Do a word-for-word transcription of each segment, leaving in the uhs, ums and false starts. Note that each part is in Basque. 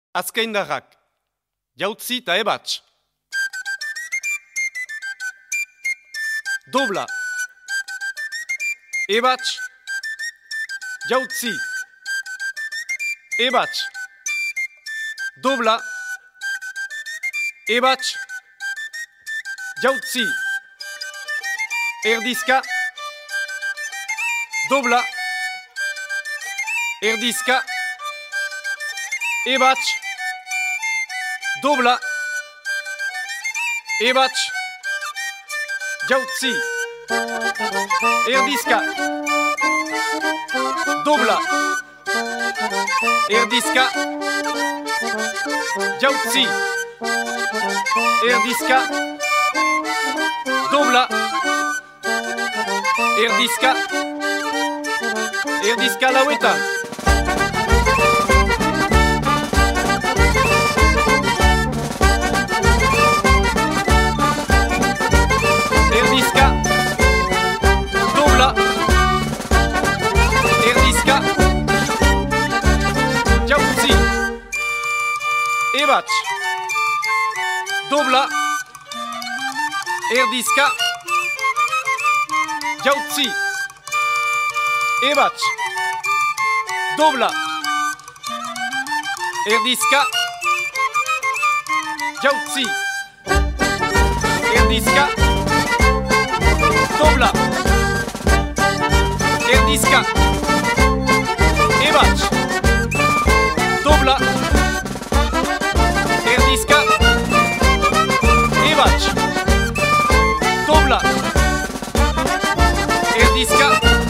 Azkaindarrak, jautzi eta ebatz. Dobla, ebatz, jautzi, ebatz. Dobla, ebatz, jautzi, erdizka. Dobla, erdizka, ebatz, dobla, ebatz, jautzi, erdizka, dobla, erdizka, jautzi, erdizka, dobla, erdizka, erdizka lauetan. Erdizka, dobla, erdizka, jautzi, ebatz, dobla, erdizka, jautzi, ebatz, dobla, erdizka, jautzi, erdizka, dobla, erdizka, ebatz, dobla, erdizka, ebatz, dobla, erdizka,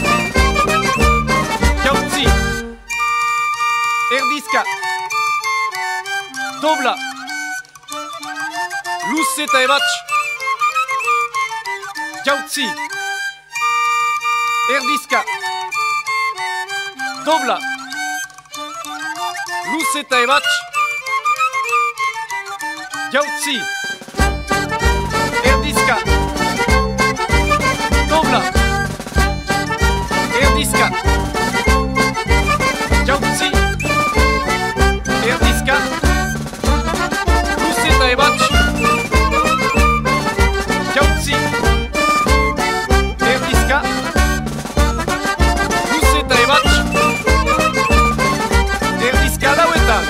jautzi, erdizka, dobla, luze eta ebatz, jautzi, erdizka, dobla, luze eta ebatz, jautzi, erdizka, dobla, erdizka, jautzi, erdizka, luze eta ebatz, jautzi, erdizka, luze eta ebatz, erdizka lauetan.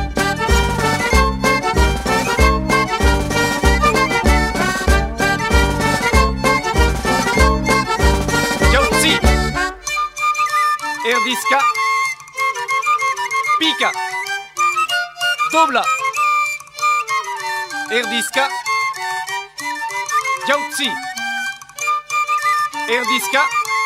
Jautzi, erdizka, pika, dobla, erdizka, jautzi, erdizka,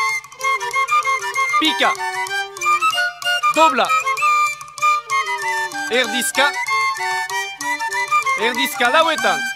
pika, dobla, erdizka, erdizka lauetan.